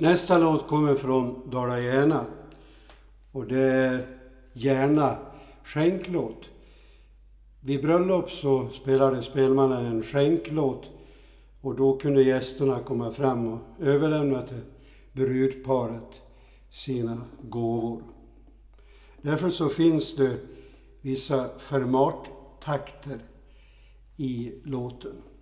Nästa låt kommer från Dala-Järna och det är Järna skänklåt. Vid bröllop så spelade spelmannen en skänklåt och då kunde gästerna komma fram och överlämna till brudparet sina gåvor. Därför så finns det vissa formattakter i låten.